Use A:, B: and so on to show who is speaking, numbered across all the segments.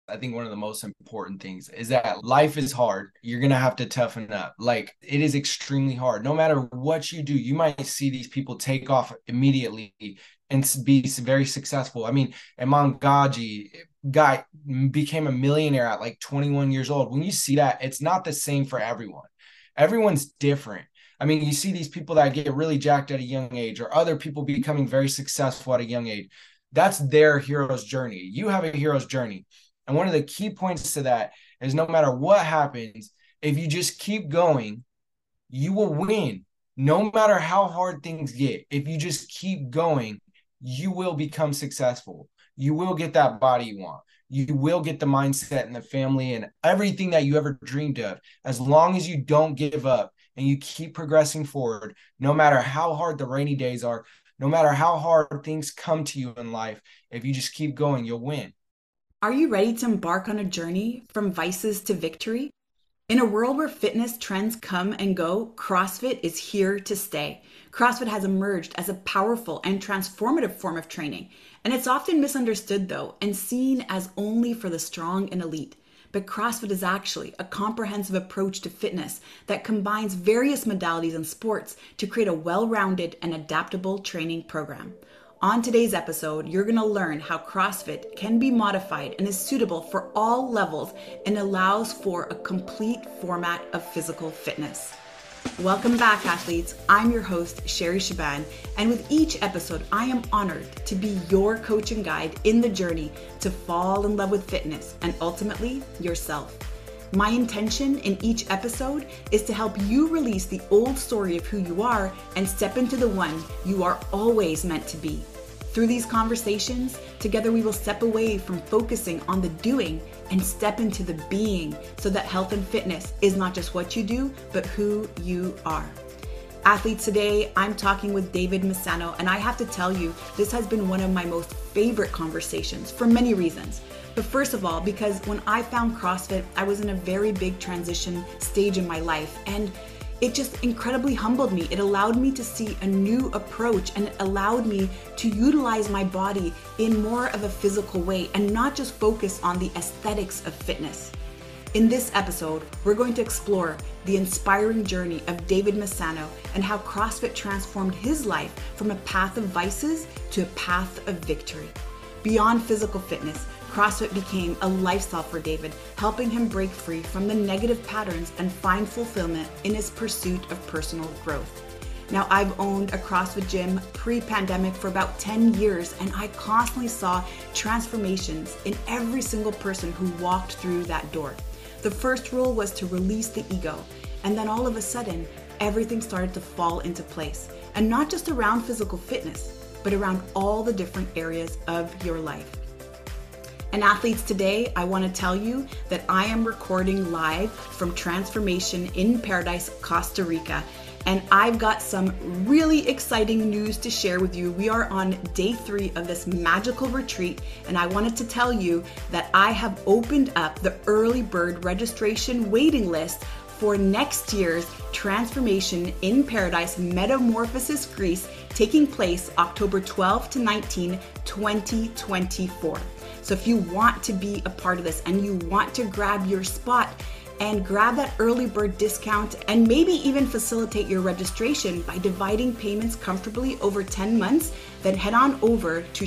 A: I think one of the most important things is that life is hard. You're going to have to toughen up. Like it is extremely hard. No matter what you do, you might see these people take off immediately and be very successful. I mean, Iman Gaji guy became a millionaire at like 21 years old. When you see that, it's not the same for everyone. Everyone's different. I mean, you see these people that get really jacked at a young age or other people becoming very successful at a young age. That's their hero's journey. You have a hero's journey. And one of the key points to that is no matter what happens, if you just keep going, you will win. No matter how hard things get, if you just keep going, you will become successful. You will get that body you want. You will get the mindset and the family and everything that you ever dreamed of. As long as you don't give up and you keep progressing forward, no matter how hard the rainy days are, no matter how hard things come to you in life, if you just keep going, you'll win.
B: Are you ready to embark on a journey from vices to victory? In a world where fitness trends come and go, CrossFit is here to stay. CrossFit has emerged as a powerful and transformative form of training, and it's often misunderstood though and seen as only for the strong and elite. But CrossFit is actually a comprehensive approach to fitness that combines various modalities and sports to create a well-rounded and adaptable training program. On today's episode, you're going to learn how CrossFit can be modified and is suitable for all levels and allows for a complete format of physical fitness. Welcome back, athletes. I'm your host, Sherry Shaban, and with each episode, I am honored to be your coach and guide in the journey to fall in love with fitness and ultimately yourself. My intention in each episode is to help you release the old story of who you are and step into the one you are always meant to be. Through these conversations, together we will step away from focusing on the doing and step into the being so that health and fitness is not just what you do, but who you are. Athletes, today I'm talking with David Massano, and I have to tell you, this has been one of my most favorite conversations for many reasons. But first of all, because when I found CrossFit, I was in a very big transition stage in my life, and it just incredibly humbled me. It allowed me to see a new approach, and it allowed me to utilize my body in more of a physical way and not just focus on the aesthetics of fitness. In this episode, we're going to explore the inspiring journey of David Massano and how CrossFit transformed his life from a path of vices to a path of victory. Beyond physical fitness, CrossFit became a lifestyle for David, helping him break free from the negative patterns and find fulfillment in his pursuit of personal growth. Now, I've owned a CrossFit gym pre-pandemic for about 10 years, and I constantly saw transformations in every single person who walked through that door. The first rule was to release the ego, and then all of a sudden, everything started to fall into place. And not just around physical fitness, but around all the different areas of your life. And athletes, today I want to tell you that I am recording live from Transformation in Paradise, Costa Rica. And I've got some really exciting news to share with you. We are on day 3 of this magical retreat, and I wanted to tell you that I have opened up the early bird registration waiting list for next year's Transformation in Paradise Metamorphosis Greece, taking place October 12 to 19, 2024. So if you want to be a part of this and you want to grab your spot and grab that early bird discount and maybe even facilitate your registration by dividing payments comfortably over 10 months, then head on over to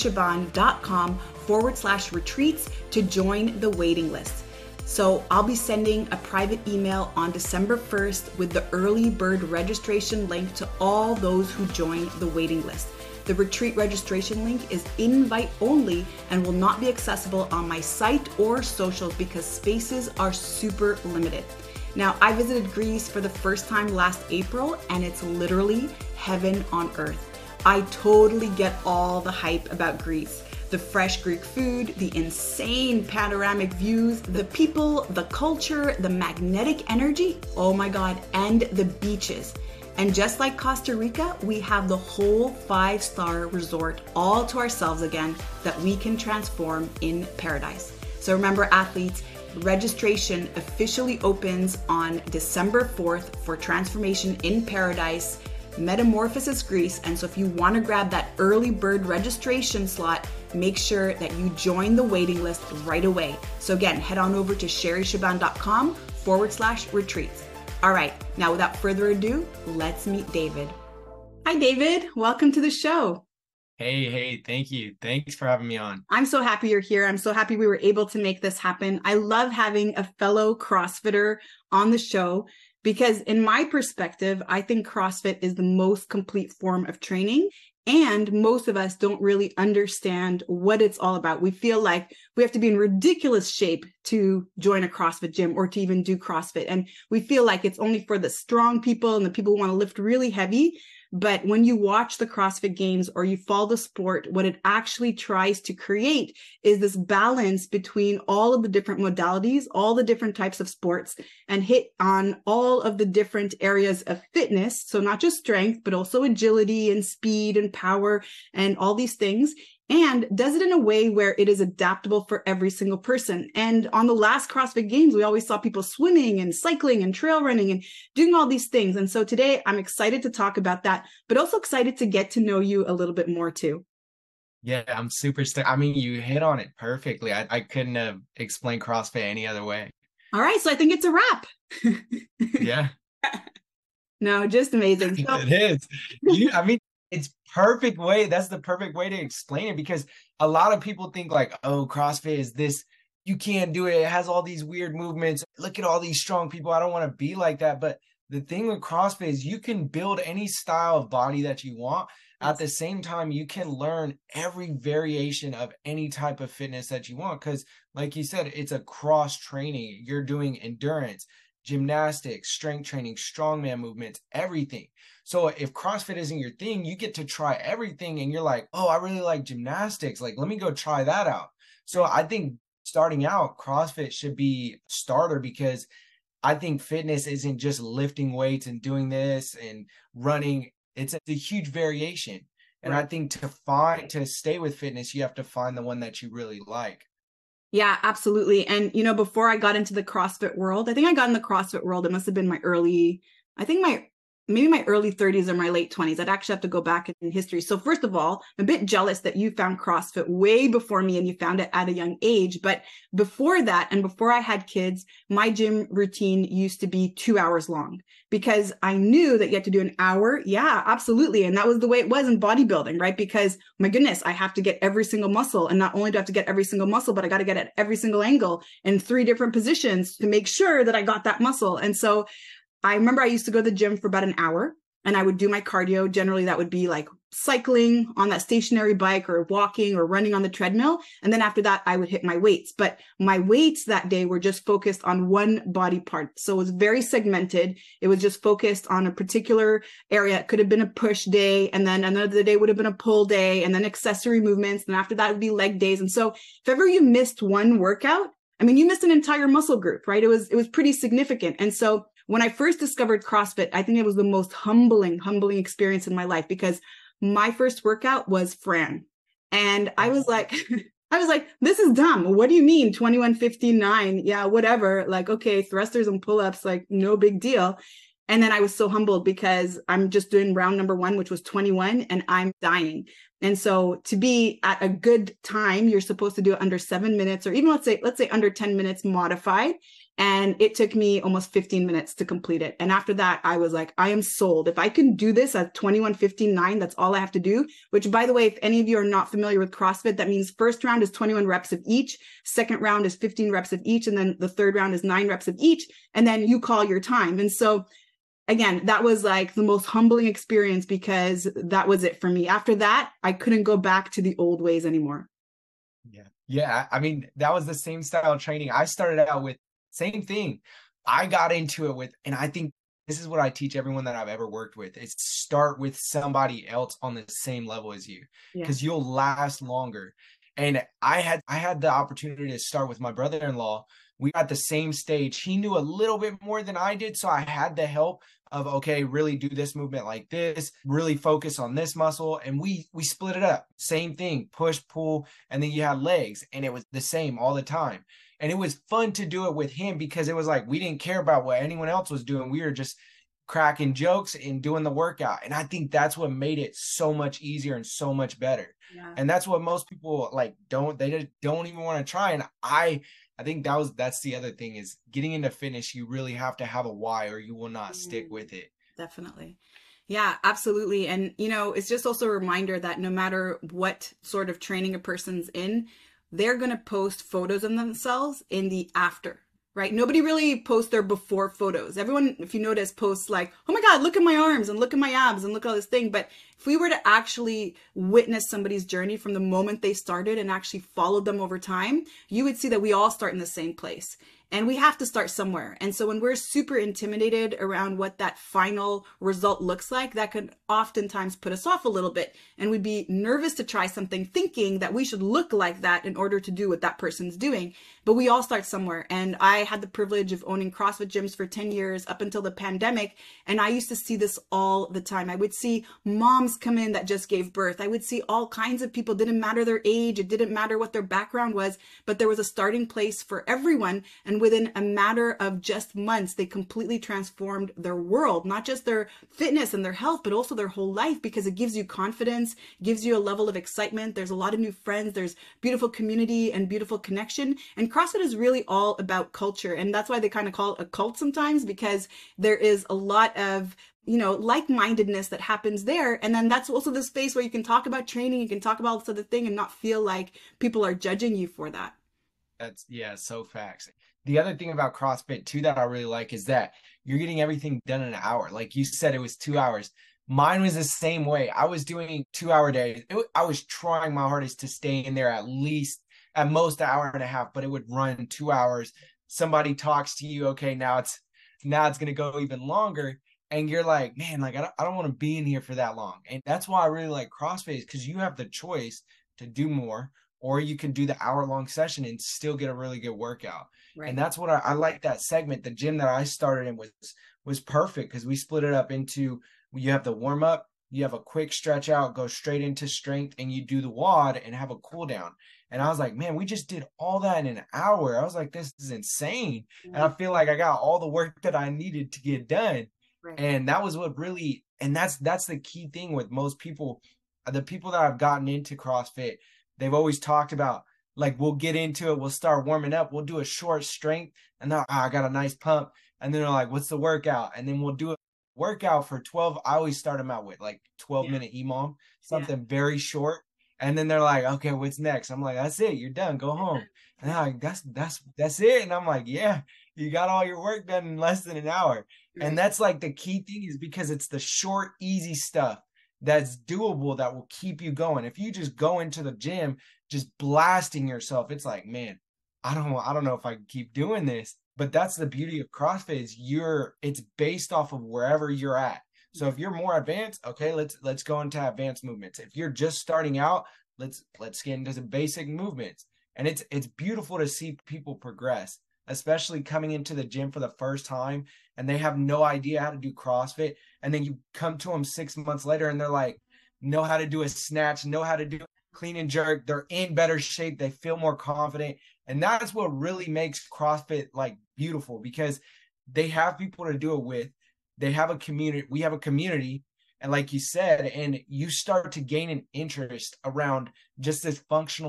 B: sherryshaban.com/retreats to join the waiting list. So I'll be sending a private email on December 1st with the early bird registration link to all those who join the waiting list. The retreat registration link is invite only and will not be accessible on my site or socials because spaces are super limited. Now, I visited Greece for the first time last April, and it's literally heaven on earth. I totally get all the hype about Greece. The fresh Greek food, the insane panoramic views, the people, the culture, the magnetic energy, oh my God, and the beaches. And just like Costa Rica, we have the whole 5-star resort all to ourselves again that we can transform in paradise. So remember, athletes, registration officially opens on December 4th for Transformation in Paradise Metamorphosis Greece. And so if you want to grab that early bird registration slot, make sure that you join the waiting list right away. So again, head on over to sherryshaban.com/retreats. All right, now without further ado, let's meet David. Hi, David. Welcome to the show.
A: Hey, thank you. Thanks for having me on.
B: I'm so happy you're here. I'm so happy we were able to make this happen. I love having a fellow CrossFitter on the show because in my perspective, I think CrossFit is the most complete form of training. And most of us don't really understand what it's all about. We feel like we have to be in ridiculous shape to join a CrossFit gym or to even do CrossFit. And we feel like it's only for the strong people and the people who want to lift really heavy. But when you watch the CrossFit Games or you follow the sport, what it actually tries to create is this balance between all of the different modalities, all the different types of sports, and hit on all of the different areas of fitness. So not just strength, but also agility and speed and power and all these things. And does it in a way where it is adaptable for every single person. And on the last CrossFit Games, we always saw people swimming and cycling and trail running and doing all these things. And so today I'm excited to talk about that, but also excited to get to know you a little bit more too.
A: Yeah, I'm super stoked. I mean, you hit on it perfectly. I couldn't have explained CrossFit any other way.
B: All right, so I think it's a wrap.
A: Yeah.
B: No, just amazing. So-
A: It is. It's perfect way. That's the perfect way to explain it because a lot of people think like, oh, CrossFit is this, you can't do it. It has all these weird movements. Look at all these strong people. I don't want to be like that. But the thing with CrossFit is you can build any style of body that you want. At the same time, you can learn every variation of any type of fitness that you want. Because like you said, it's a cross training. You're doing endurance, gymnastics, strength training, strongman movements, everything. So if CrossFit isn't your thing, you get to try everything and you're like, oh, I really like gymnastics. Like, let me go try that out. So I think starting out, CrossFit should be starter because I think fitness isn't just lifting weights and doing this and running. It's a huge variation. And I think to stay with fitness, you have to find the one that you really like.
B: Yeah, absolutely. And, before I got into the CrossFit world, I think I got in the CrossFit world. It must have been maybe my early 30s or my late 20s. I'd actually have to go back in history. So first of all, I'm a bit jealous that you found CrossFit way before me and you found it at a young age. But before that, and before I had kids, my gym routine used to be 2 hours long because I knew that you had to do an hour. Yeah, absolutely. And that was the way it was in bodybuilding, right? Because my goodness, I have to get every single muscle. And not only do I have to get every single muscle, but I got to get at every single angle in 3 different positions to make sure that I got that muscle. And so I remember I used to go to the gym for about an hour and I would do my cardio. Generally, that would be like cycling on that stationary bike or walking or running on the treadmill. And then after that, I would hit my weights. But my weights that day were just focused on one body part. So it was very segmented. It was just focused on a particular area. It could have been a push day. And then another day would have been a pull day and then accessory movements. And after that would be leg days. And so if ever you missed one workout, you missed an entire muscle group, right? It was pretty significant. And so when I first discovered CrossFit, I think it was the most humbling experience in my life because my first workout was Fran. And I was like, this is dumb. What do you mean 21:59? Yeah, whatever. Like, okay, thrusters and pull-ups, like no big deal. And then I was so humbled because I'm just doing round number 1, which was 21, and I'm dying. And so to be at a good time, you're supposed to do it under 7 minutes, or even let's say under 10 minutes modified. And it took me almost 15 minutes to complete it. And after that, I was like, I am sold. If I can do this at 21:59, that's all I have to do. Which, by the way, if any of you are not familiar with CrossFit, that means first round is 21 reps of each. Second round is 15 reps of each. And then the third round is 9 reps of each. And then you call your time. And so again, that was like the most humbling experience because that was it for me. After that, I couldn't go back to the old ways anymore.
A: Yeah. That was the same style of training. I started out with same thing. I got into it with, and I think this is what I teach everyone that I've ever worked with is start with somebody else on the same level as you because you'll last longer. And I had the opportunity to start with my brother-in-law. We were at the same stage. He knew a little bit more than I did. So I had the help of, okay, really do this movement like this, really focus on this muscle. And we split it up. Same thing, push, pull, and then you had legs. And it was the same all the time. And it was fun to do it with him because it was like, we didn't care about what anyone else was doing. We were just cracking jokes and doing the workout. And I think that's what made it so much easier and so much better.
B: Yeah.
A: And that's what most people like they just don't even want to try. And I think that's the other thing is getting into fitness, you really have to have a why or you will not stick
B: Mm,
A: with it.
B: definitely. Yeah, absolutely. And, it's just also a reminder that no matter what sort of training a person's in, they're going to post photos of themselves in the after, right? Nobody really posts their before photos. Everyone, if you notice, posts like, oh my God, look at my arms and look at my abs and look at all this thing. But if we were to actually witness somebody's journey from the moment they started and actually followed them over time, you would see that we all start in the same place. And we have to start somewhere. And so when we're super intimidated around what that final result looks like, that could oftentimes put us off a little bit. And we'd be nervous to try something thinking that we should look like that in order to do what that person's doing. But we all start somewhere. And I had the privilege of owning CrossFit gyms for 10 years up until the pandemic. And I used to see this all the time. I would see moms come in that just gave birth. I would see all kinds of people, didn't matter their age, it didn't matter what their background was, but there was a starting place for everyone. And within a matter of just months, they completely transformed their world, not just their fitness and their health, but also their whole life, because it gives you confidence, gives you a level of excitement. There's a lot of new friends, there's beautiful community and beautiful connection. And CrossFit is really all about culture. And that's why they kind of call it a cult sometimes, because there is a lot of like-mindedness that happens there. And then that's also the space where you can talk about training, you can talk about this other thing and not feel like people are judging you for that.
A: That's yeah, so facts. The other thing about CrossFit too that I really like is that you're getting everything done in an hour. Like you said, it was 2 hours. Mine was the same way. I was doing 2 hour days. I was trying my hardest to stay in there at most an hour and a half, but it would run 2 hours. Somebody talks to you, okay, now it's gonna go even longer. And you're like, man, like I don't want to be in here for that long. And that's why I really like CrossFit, because you have the choice to do more, or you can do the hour-long session and still get a really good workout. And
B: Right.
A: that's what I like that segment. The gym that I started in was perfect because we split it up into you have the warm up, you have a quick stretch out, go straight into strength, and you do the WOD and have a cool down. And I was like, man, we just did all that in an hour. I was like, this is insane. And I
B: Right.
A: feel like I got all the work that I needed to get done.
B: Right.
A: And that was what really, and that's the key thing with most people. The people that I've gotten into CrossFit, they've always talked about like we'll get into it, we'll start warming up, we'll do a short strength, and then I got a nice pump, and then they're like, "What's the workout?" And then we'll do a workout for 12. I always start them out with like
B: Yeah.
A: 12-minute EMOM,
B: Yeah.
A: something very short, and then they're like, "Okay, what's next?" I'm like, "That's it, you're done, go home." And they're like, "That's it," and I'm like, "Yeah, you got all your work done in less than an hour." And
B: Right.
A: that's like the key thing is because it's the short, easy stuff that's doable that will keep you going. If you just go into the gym just blasting yourself, it's like, man, I don't know if I can keep doing this. But that's the beauty of CrossFit is it's based off of wherever you're at. So if you're more advanced, okay, let's go into advanced movements. If you're just starting out, let's get into the basic movements. And it's beautiful to see people progress, especially coming into the gym for the first time and they have no idea how to do CrossFit. And then you come to them 6 months later and they're like, know how to do a snatch, know how to do clean and jerk. They're in better shape. They feel more confident. And that's what really makes CrossFit like beautiful because they have people to do it with. They have a community. We have a community. And like you said, and you start to gain an interest around just this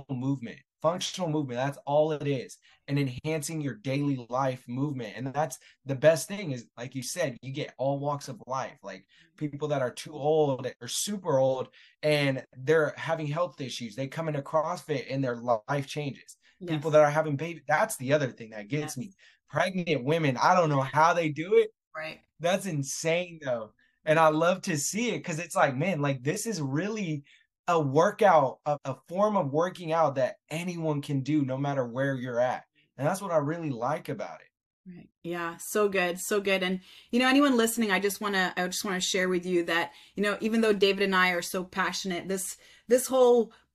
A: functional movement. That's all it is. And enhancing your daily life movement. And that's the best thing is, like you said, you get all walks of life, like people that are too old or super old and they're having health issues. They come into CrossFit and their life changes. People
B: Yes.
A: that are having babies. That's the other thing that gets
B: Yes.
A: me. Pregnant women, I don't know how they do it.
B: Right.
A: That's insane though. And I love to see it because it's like, man, like this is really a workout, a form of working out that anyone can do no matter where you're at. And that's what I really like about it.
B: Right. Yeah, so good, so good. And anyone listening, I just want to share with you that, even though David and I are so passionate, this whole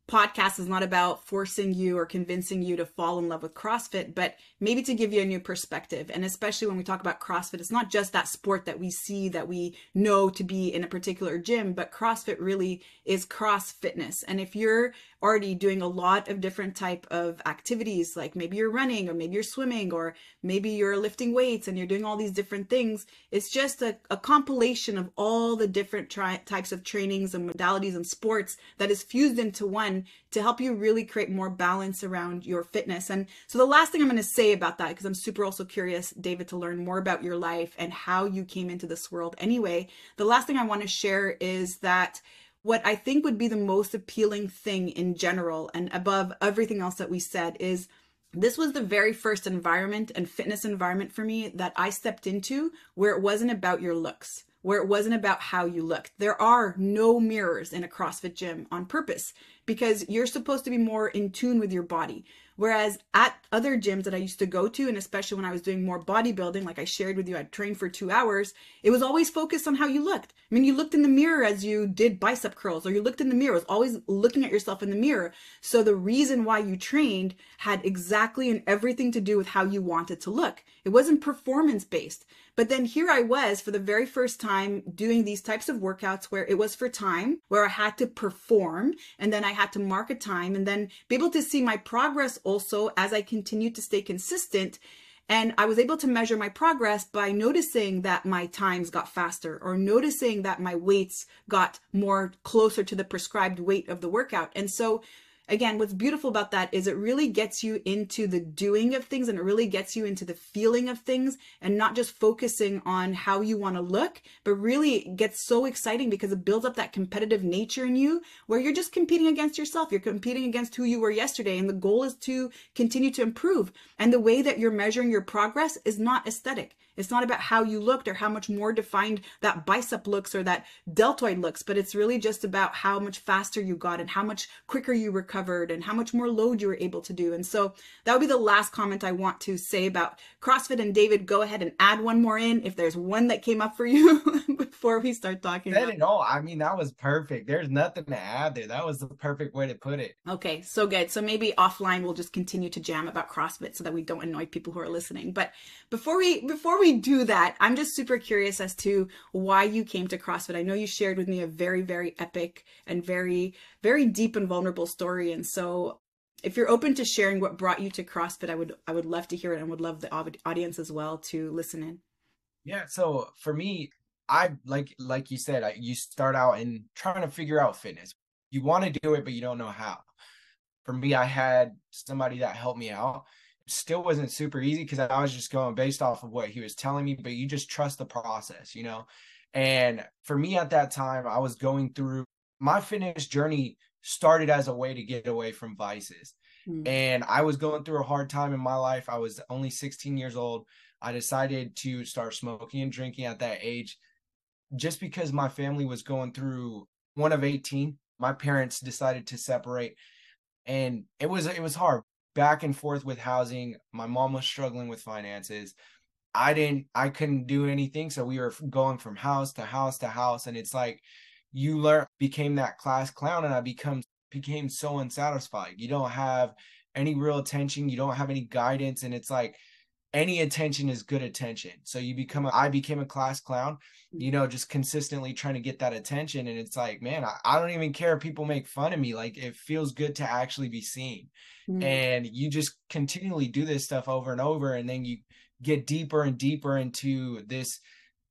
B: podcast is not about forcing you or convincing you to fall in love with CrossFit, but maybe to give you a new perspective. And especially when we talk about CrossFit, it's not just that sport that we see, that we know to be in a particular gym, but CrossFit really is cross fitness. And if you're already doing a lot of different type of activities, like maybe you're running or maybe you're swimming or maybe you're lifting weights and you're doing all these different things, it's just a compilation of all the different types of trainings and modalities and sports that is fused into one to help you really create more balance around your fitness. And so the last thing I'm going to say about that, because I'm super also curious, David, to learn more about your life and how you came into this world anyway, the last thing I want to share is that what I think would be the most appealing thing in general and above everything else that we said is this was the very first environment and fitness environment for me that I stepped into where it wasn't about your looks, where it wasn't about how you looked. There are no mirrors in a CrossFit gym on purpose because you're supposed to be more in tune with your body. Whereas at other gyms that I used to go to, and especially when I was doing more bodybuilding, like I shared with you, I'd train for 2 hours, it was always focused on how you looked. I mean, you looked in the mirror as you did bicep curls, or you looked in the mirror, it was always looking at yourself in the mirror. So the reason why you trained had exactly and everything to do with how you wanted to look. It wasn't performance based. But then here I was for the very first time doing these types of workouts where it was for time, where I had to perform, and then I had to mark a time and then be able to see my progress also as I continued to stay consistent. And I was able to measure my progress by noticing that my times got faster or noticing that my weights got more closer to the prescribed weight of the workout. And so again, what's beautiful about that is it really gets you into the doing of things and it really gets you into the feeling of things and not just focusing on how you want to look, but really gets so exciting because it builds up that competitive nature in you where you're just competing against yourself. You're competing against who you were yesterday. And the goal is to continue to improve. And the way that you're measuring your progress is not aesthetic. It's not about how you looked or how much more defined that bicep looks or that deltoid looks, but it's really just about how much faster you got and how much quicker you recovered and how much more load you were able to do. And so that would be the last comment I want to say about CrossFit. And David, go ahead and add one more in if there's one that came up for you before we start talking.
A: Said it all. I mean, that was perfect. There's nothing to add there. That was the perfect way to put it.
B: Okay, so good. So maybe offline we'll just continue to jam about CrossFit so that we don't annoy people who are listening. But before we do that, I'm just super curious as to why you came to CrossFit. I know you shared with me a very, very epic and very, very deep and vulnerable story. And so if you're open to sharing what brought you to CrossFit, I would love to hear it and would love the audience as well to listen in.
A: Yeah. So for me, I like you said, you start out in trying to figure out fitness. You want to do it, but you don't know how. For me, I had somebody that helped me out. Still wasn't super easy because I was just going based off of what he was telling me, but you just trust the process, you know? And for me at that time, I was going through my fitness journey started as a way to get away from vices. And I was going through a hard time in my life. I was only 16 years old. I decided to start smoking and drinking at that age just because my family was going through one of 18. My parents decided to separate and it was hard. Back and forth with housing. My mom was struggling with finances. I couldn't do anything. So we were going from house to house to house. And it's like you became that class clown and I became so unsatisfied. You don't have any real attention. You don't have any guidance. And it's like any attention is good attention. So I became a class clown, you know, just consistently trying to get that attention. And it's like, man, I don't even care if people make fun of me. Like it feels good to actually be seen. And you just continually do this stuff over and over. And then you get deeper and deeper into this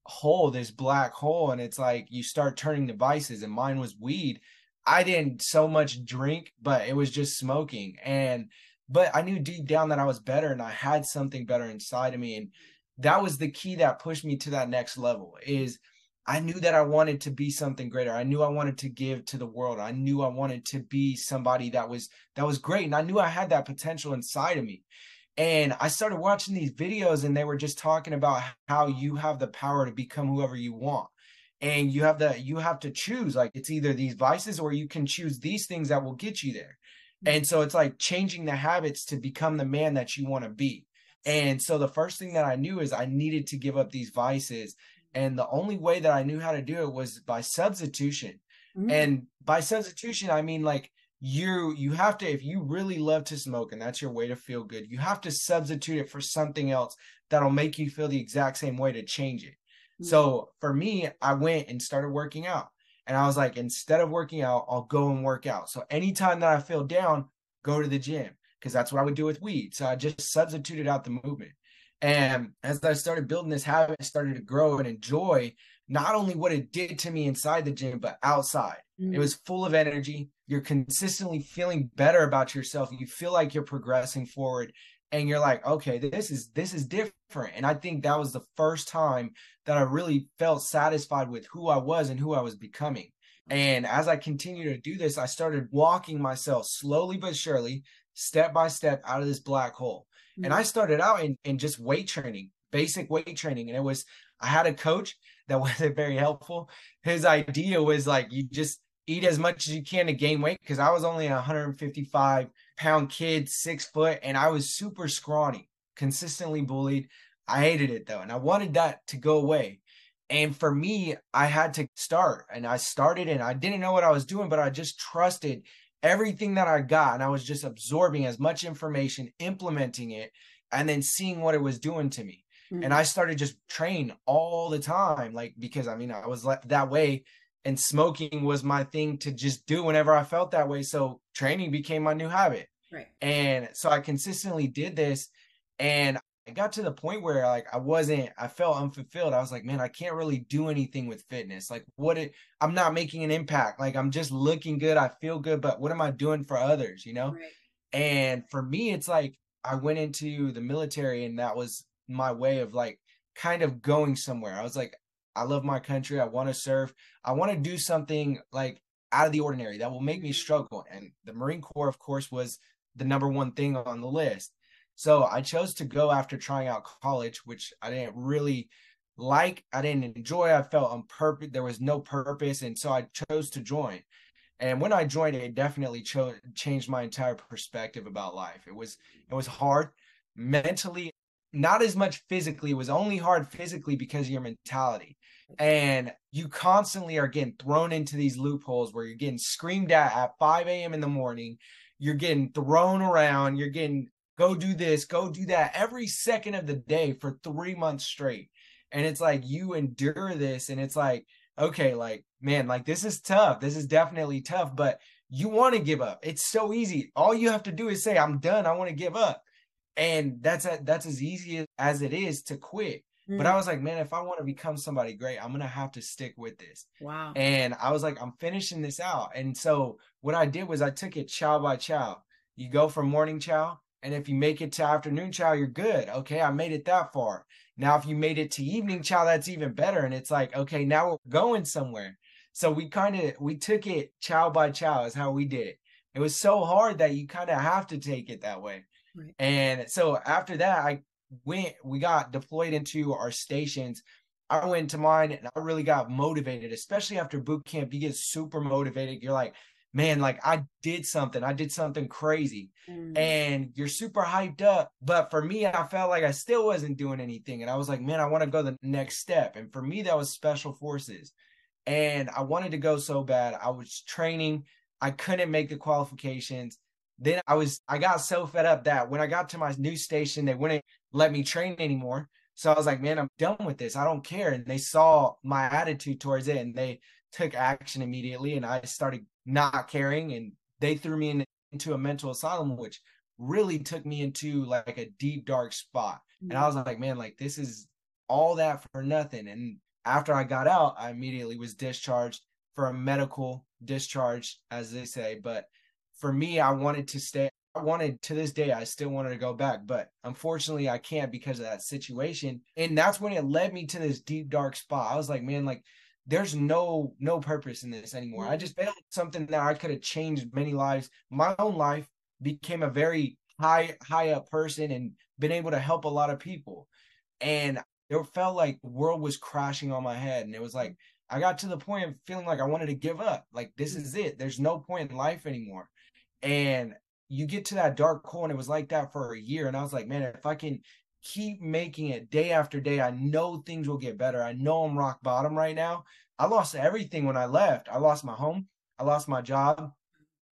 A: black hole. And it's like, you start turning to vices and mine was weed. I didn't so much drink, but it was just smoking. But I knew deep down that I was better and I had something better inside of me. And that was the key that pushed me to that next level is I knew that I wanted to be something greater. I knew I wanted to give to the world. I knew I wanted to be somebody that was great. And I knew I had that potential inside of me. And I started watching these videos and they were just talking about how you have the power to become whoever you want. And you have to choose, like it's either these vices or you can choose these things that will get you there. And so it's like changing the habits to become the man that you want to be. And so the first thing that I knew is I needed to give up these vices. And the only way that I knew how to do it was by substitution. And by substitution, I mean, like, you have to, if you really love to smoke and that's your way to feel good, you have to substitute it for something else that'll make you feel the exact same way to change it.
B: Mm.
A: So for me, I went and started working out. And I was like, instead of working out, I'll go and work out. So anytime that I feel down, go to the gym, because that's what I would do with weed. So I just substituted out the movement. And as I started building this habit, I started to grow and enjoy not only what it did to me inside the gym, but outside. It
B: Mm.
A: was full of energy. You're consistently feeling better about yourself. You feel like you're progressing forward, and you're like, okay, this is different. And I think that was the first time that I really felt satisfied with who I was and who I was becoming. And as I continue to do this, I started walking myself slowly but surely, step by step, out of this black hole. And
B: Mm.
A: I started out in just weight training, basic weight training. And I had a coach that wasn't very helpful. His idea was like, you just eat as much as you can to gain weight, because I was only a 155-pound kid, 6 foot, and I was super scrawny, consistently bullied. I hated it though, and I wanted that to go away. And for me, I had to start, and I started, and I didn't know what I was doing, but I just trusted everything that I got, and I was just absorbing as much information, implementing it, and then seeing what it was doing to me. And
B: Mm.
A: I started just train all the time, like, because I mean, I was that way, and smoking was my thing to just do whenever I felt that way. So training became my new habit.
B: Right.
A: And so I consistently did this, and I got to the point where like I felt unfulfilled. I was like, man, I can't really do anything with fitness. Like I'm not making an impact. Like I'm just looking good. I feel good, but what am I doing for others, you know?
B: Right.
A: And for me, it's like I went into the military, and that was my way of like kind of going somewhere. I was like, I love my country. I want to serve. I want to do something like out of the ordinary that will make me struggle. And the Marine Corps, of course, was the number one thing on the list. So I chose to go after trying out college, which I didn't really like. I didn't enjoy. I felt on purpose. There was no purpose. And so I chose to join. And when I joined, it definitely changed my entire perspective about life. It was hard mentally, not as much physically. It was only hard physically because of your mentality. And you constantly are getting thrown into these loopholes where you're getting screamed at 5 a.m. in the morning. You're getting thrown around. You're getting, go do this, go do that every second of the day for 3 months straight. And it's like you endure this, and it's like, okay, like, man, like this is tough. This is definitely tough, but you want to give up. It's so easy. All you have to do is say, I'm done. I want to give up. And that's as easy as it is to quit. But I
B: Mm.
A: was like, man, if I want to become somebody great, I'm going to have to stick with this.
B: Wow.
A: And I was like, I'm finishing this out. And so what I did was I took it chow by chow. You go from morning chow, and if you make it to afternoon chow, you're good. Okay, I made it that far. Now, if you made it to evening chow, that's even better. And it's like, okay, now we're going somewhere. So we took it chow by chow is how we did it. It was so hard that you kind of have to take it that way.
B: Right.
A: And so after that, we got deployed into our stations. I went to mine, and I really got motivated, especially after boot camp. You get super motivated. You're like, man, like I did something crazy,
B: Mm.
A: and you're super hyped up. But for me, I felt like I still wasn't doing anything. And I was like, man, I want to go the next step. And for me, that was special forces. And I wanted to go so bad. I was training. I couldn't make the qualifications. Then I got so fed up that when I got to my new station, they wouldn't let me train anymore. So I was like, man, I'm done with this. I don't care. And they saw my attitude towards it, and they took action immediately. And I started not caring, and they threw me into a mental asylum, which really took me into like a deep, dark spot. And I
B: Mm.
A: was like, man, like this is all that for nothing. And after I got out, I immediately was discharged for a medical discharge, as they say. But for me, I wanted to stay. I wanted, to this day, I still wanted to go back, but unfortunately I can't because of that situation. And that's when it led me to this deep, dark spot. I was like, man, like there's no purpose in this anymore. I
B: Mm.
A: just failed something that I could have changed many lives. My own life, became a very high up person, and been able to help a lot of people. And it felt like the world was crashing on my head. And it was like, I got to the point of feeling like I wanted to give up. Like, this
B: Mm.
A: is it. There's no point in life anymore. And you get to that dark hole, and it was like that for a year. And I was like, man, if I can keep making it day after day, I know things will get better. I know I'm rock bottom right now. I lost everything when I left. I lost my home. I lost my job.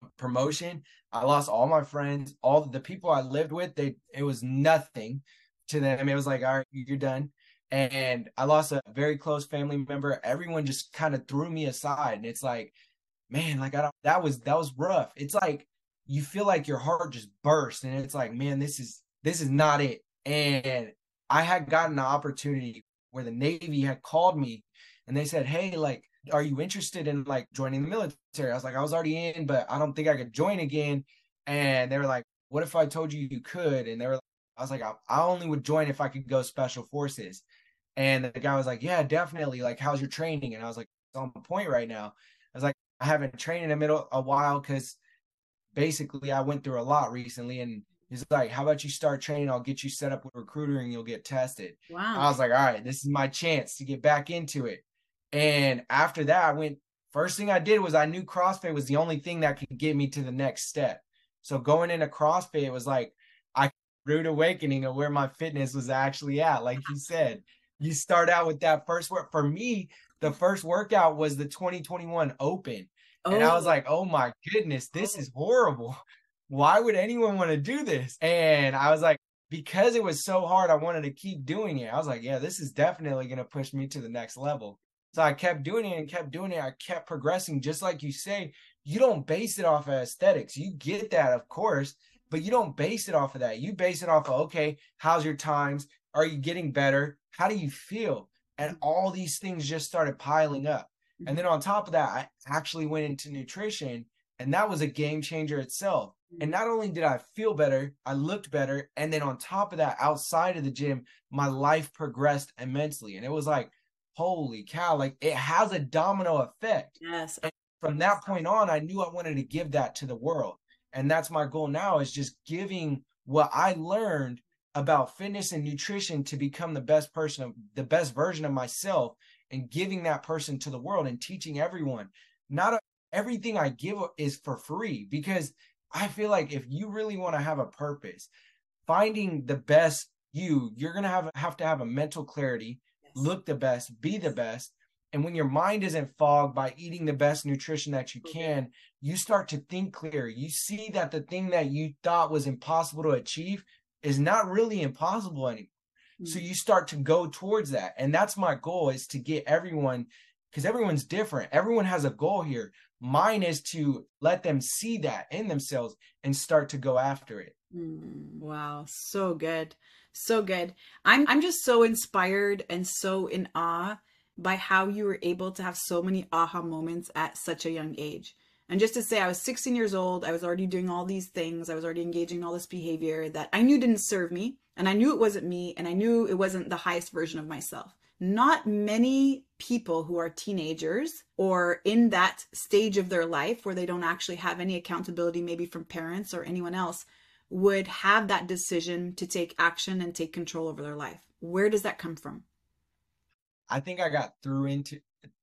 A: promotion. I lost all my friends, all the people I lived with. It was nothing to them. It was like, all right, you're done. And I lost a very close family member. Everyone just kind of threw me aside. And it's like, man, like I don't, that was rough. It's like you feel like your heart just burst, and it's like, man, this is not it. And I had gotten an opportunity where the Navy had called me and they said, hey, like, are you interested in like joining the military? I was like, I was already in, but I don't think I could join again. And they were like, what if I told you you could? And I was like, I only would join if I could go special forces. And the guy was like, yeah, definitely. Like, how's your training? And I was like, it's on point right now. I was like, I haven't trained in the middle a while because basically I went through a lot recently. And he's like, how about you start training? I'll get you set up with a recruiter and you'll get tested.
B: Wow.
A: I was like, all right, this is my chance to get back into it. And after that, first thing I did was I knew CrossFit was the only thing that could get me to the next step. So going into CrossFit, it was like I rude awakening of where my fitness was actually at. Like you said, you start out with that first work. For me, the first workout was the 2021 Open. And I was like, oh my goodness, this is horrible. Why would anyone want to do this? And I was like, because it was so hard, I wanted to keep doing it. I was like, yeah, this is definitely going to push me to the next level. So I kept doing it and kept doing it. I kept progressing. Just like you say, you don't base it off of aesthetics. You get that, of course, but you don't base it off of that. You base it off of, okay, how's your times? Are you getting better? How do you feel? And all these things just started piling up. And then on top of that, I actually went into nutrition, and that was a game changer itself. And not only did I feel better, I looked better. And then on top of that, outside of the gym, my life progressed immensely. And it was like, holy cow, like it has a domino effect.
B: Yes.
A: And from that point on, I knew I wanted to give that to the world. And that's my goal now, is just giving what I learned about fitness and nutrition to become the best version of myself, and giving that person to the world and teaching everyone. Everything I give is for free, because I feel like if you really want to have a purpose, finding the best you're going to have to have a mental clarity, look the best, be the best. And when your mind isn't fogged by eating the best nutrition that you can, you start to think clear. You see that the thing that you thought was impossible to achieve is not really impossible anymore. So you start to go towards that. And that's my goal, is to get everyone, because everyone's different. Everyone has a goal here. Mine is to let them see that in themselves and start to go after it.
B: Wow. So good. So good. I'm just so inspired and so in awe by how you were able to have so many aha moments at such a young age. And just to say, I was 16 years old. I was already doing all these things. I was already engaging in all this behavior that I knew didn't serve me. And I knew it wasn't me. And I knew it wasn't the highest version of myself. Not many people who are teenagers or in that stage of their life where they don't actually have any accountability, maybe from parents or anyone else, would have that decision to take action and take control over their life. Where does that come from?
A: I think I got through into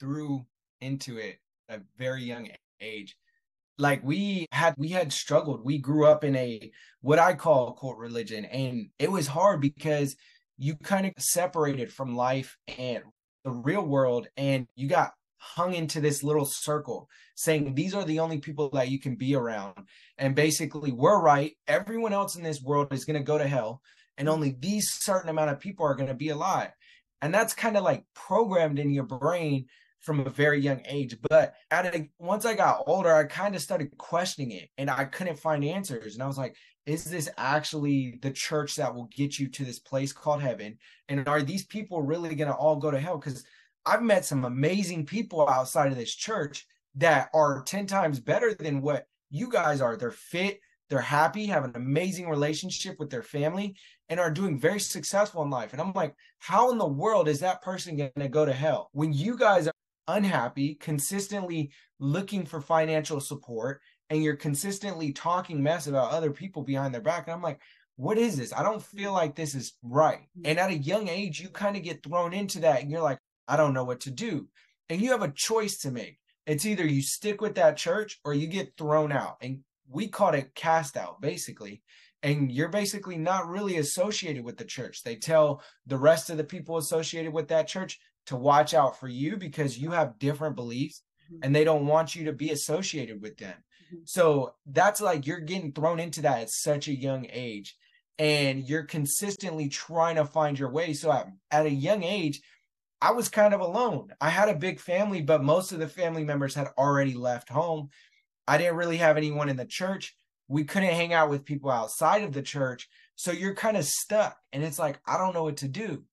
A: it at a very young age. Like we had struggled. We grew up in a what I call a cult religion, and it was hard because you kind of separated from life and the real world, and you got hung into this little circle saying these are the only people that you can be around. And basically, we're right. Everyone else in this world is going to go to hell, and only these certain amount of people are going to be alive. And that's kind of like programmed in your brain from a very young age. But once I got older, I kind of started questioning it, and I couldn't find answers. And I was like, is this actually the church that will get you to this place called heaven? And are these people really going to all go to hell? Because I've met some amazing people outside of this church that are 10 times better than what you guys are. They're fit, they're happy, have an amazing relationship with their family, and are doing very successful in life. And I'm like, how in the world is that person going to go to hell when you guys are unhappy, consistently looking for financial support, and you're consistently talking mess about other people behind their back? And I'm like, what is this? I don't feel like this is right. And at a young age, you kind of get thrown into that, and you're like, I don't know what to do. And you have a choice to make. It's either you stick with that church or you get thrown out. And we called it cast out, basically. And you're basically not really associated with the church. They tell the rest of the people associated with that church to watch out for you because you have different beliefs, and they don't want you to be associated with them. So that's like you're getting thrown into that at such a young age, and you're consistently trying to find your way. So at a young age, I was kind of alone. I had a big family, but most of the family members had already left home. I didn't really have anyone in the church. We couldn't hang out with people outside of the church. So you're kind of stuck. And it's like, I don't know what to do.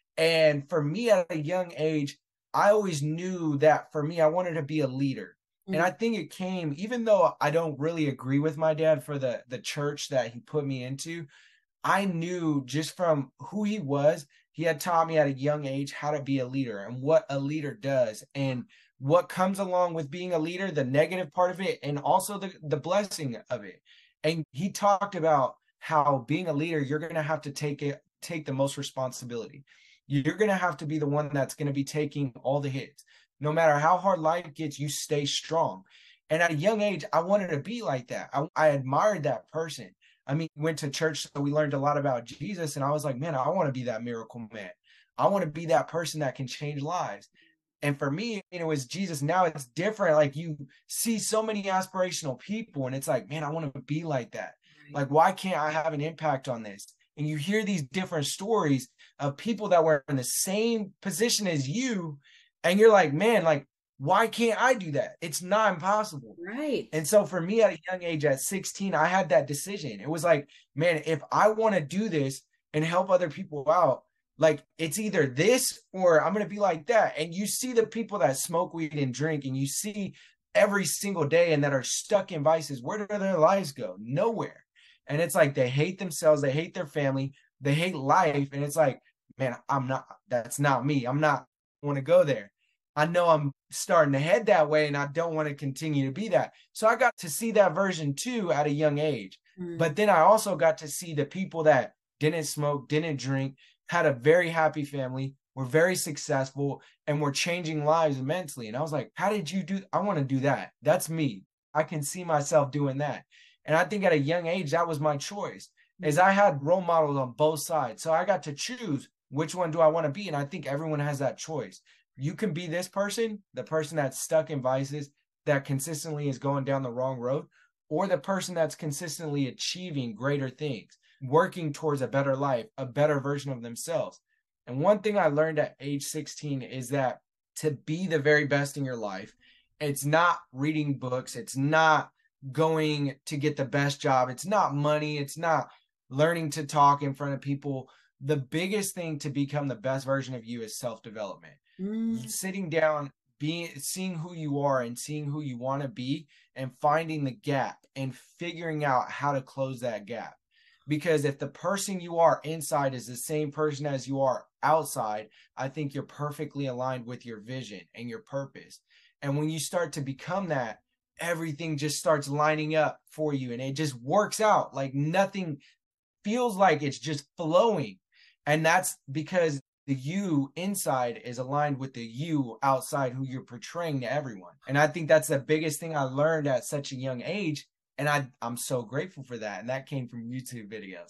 A: And for me at a young age, I always knew that for me, I wanted to be a leader. And I think it came, even though I don't really agree with my dad for the church that he put me into, I knew just from who he was, he had taught me at a young age how to be a leader and what a leader does and what comes along with being a leader, the negative part of it, and also the blessing of it. And he talked about how being a leader, you're going to have to take the most responsibility. You're going to have to be the one that's going to be taking all the hits. No matter how hard life gets, you stay strong. And at a young age, I wanted to be like that. I admired that person. I mean, we went to church, so we learned a lot about Jesus. And I was like, man, I want to be that miracle man. I want to be that person that can change lives. And for me, it was Jesus. Now it's different. Like you see so many aspirational people, and it's like, man, I want to be like that. Like, why can't I have an impact on this? And you hear these different stories of people that were in the same position as you, and you're like, man, like, why can't I do that? It's not impossible.
B: Right.
A: And so for me at a young age, at 16, I had that decision. It was like, man, if I want to do this and help other people out, like it's either this or I'm going to be like that. And you see the people that smoke weed and drink, and you see every single day and that are stuck in vices. Where do their lives go? Nowhere. And it's like they hate themselves, they hate their family, they hate life. And it's like, man, that's not me. I'm not want to go there. I know I'm starting to head that way, and I don't want to continue to be that. So I got to see that version too at a young age. But then I also got to see the people that didn't smoke, didn't drink, had a very happy family, were very successful, and were changing lives immensely. And I was like, how did you do? I want to do that. That's me. I can see myself doing that. And I think at a young age, that was my choice, is I had role models on both sides. So I got to choose which one do I want to be. And I think everyone has that choice. You can be this person, the person that's stuck in vices, that consistently is going down the wrong road, or the person that's consistently achieving greater things, working towards a better life, a better version of themselves. And one thing I learned at age 16 is that to be the very best in your life, it's not reading books, it's not going to get the best job, it's not money, it's not learning to talk in front of people. The biggest thing to become the best version of you is self-development. Sitting down, seeing who you are and seeing who you want to be, and finding the gap and figuring out how to close that gap. Because if the person you are inside is the same person as you are outside, I think you're perfectly aligned with your vision and your purpose. And when you start to become that, everything just starts lining up for you, and it just works out. Like nothing feels like it's just flowing. And that's because the you inside is aligned with the you outside, who you're portraying to everyone. And I think that's the biggest thing I learned at such a young age. And I'm so grateful for that. And that came from YouTube videos.